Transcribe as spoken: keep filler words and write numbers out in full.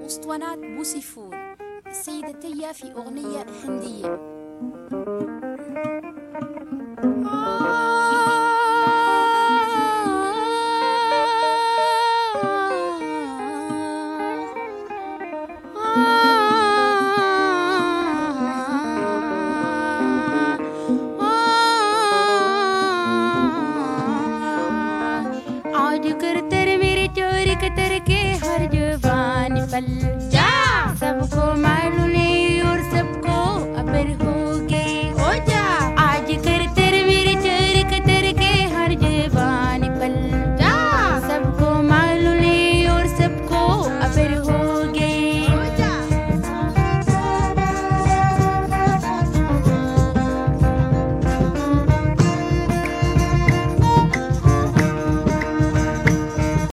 أسطوانات بوسيفور السيدة تيا في أغنية هندية. आज कर तेरे मेरे चोरी के तेरे के हर जुबान पल